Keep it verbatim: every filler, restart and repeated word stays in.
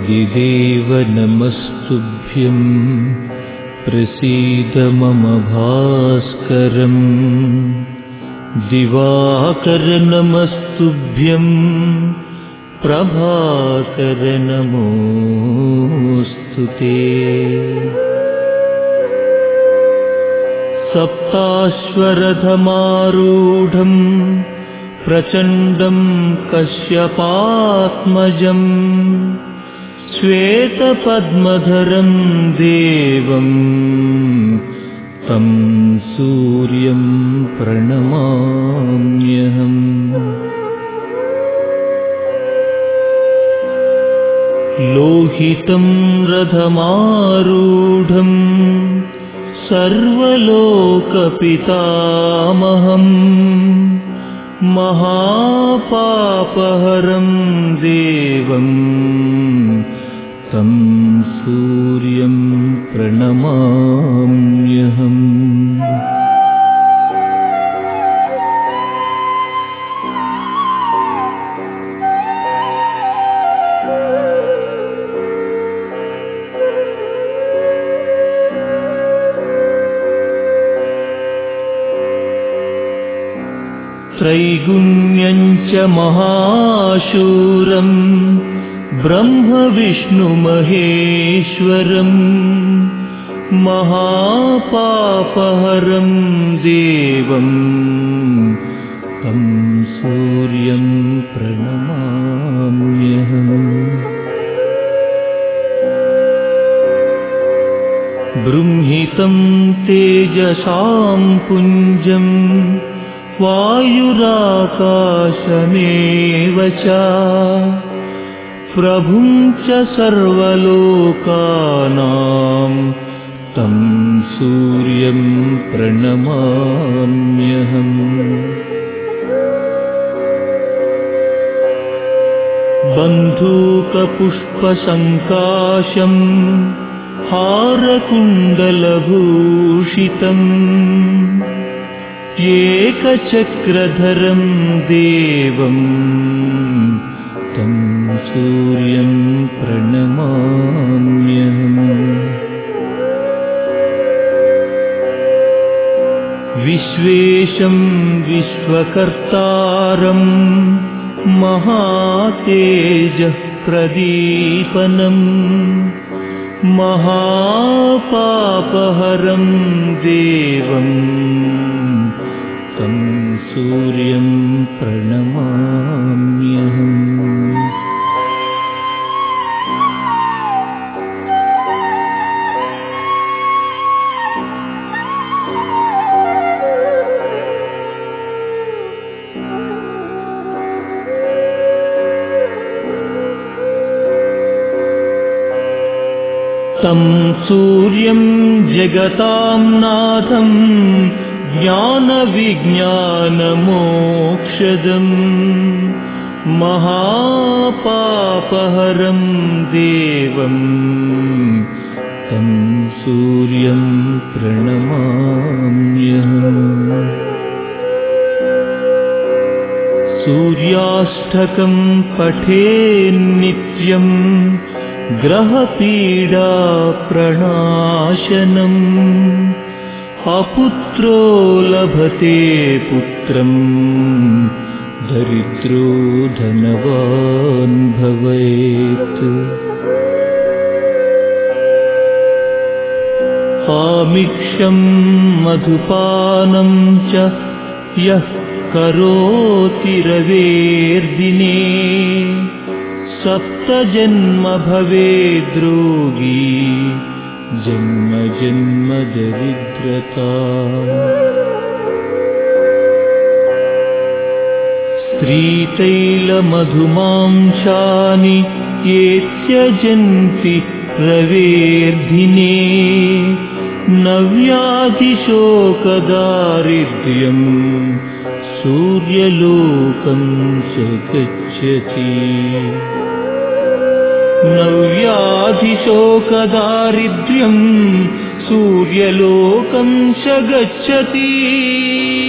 आदिदेव नमस्तुभ्यं प्रसीद मम भास्करम् दिवाकर नमस्तुभ्यं प्रभाकर नमोऽस्तुते सप्ताश्वरथमारूढं प्रचण्डं कश्यपात्मजं श्वेतपद्मधरं देवं तं सूर्यं प्रणमाम्यहम्। लोहितं रथमारूढं सर्वलोकपितामहम् महापापहरं देवं तं सूर्यं प्रणमाम्यहम्। त्रैगुण्यं च महाशूरं ब्रह्मविष्णुमहेश्वरं महापापहरं देवं तं सूर्यं प्रणमाम्यहम्। बृंहितं तेजसां पुञ्जं वायुराकाशमेव च प्रभुं च सर्वलोकानां तं सूर्यं प्रणमाम्यहम्। बन्धूकपुष्पसङ्काशं हारकुण्डलभूषितम् एकचक्रधरं देवं तं सूर्यं प्रणमाम्यहम्। विश्वेशं विश्वकर्तारं महातेजः प्रदीपनं महापापहरं देवं तं सूर्यं प्रणमाम्यहम्। तं सूर्यं जगतां नाथं ज्ञानविज्ञानमोक्षदं महापापहरं देवं तं सूर्यं प्रणमाम्यहम्। सूर्याष्टकं पठेन्नित्यं ग्रहपीडाप्रणाशनम् अपुत्रो लभते पुत्रं दरिद्रो धनवान् भवेत्। आमिक्षं मधुपानं च यः करोति रवेर्दिने सप्तजन्म भवेद्रोगी जन्म जन्म दरिद्रता। स्त्रीतैलमधुमांसानि ये त्यजन्ति रवेर्दिने न व्याधिशोकदारिद्र्यं सूर्यलोकं च गच्छति। न व्याधिशोकदारिद्र्यं सूर्यलोकं च गच्छति।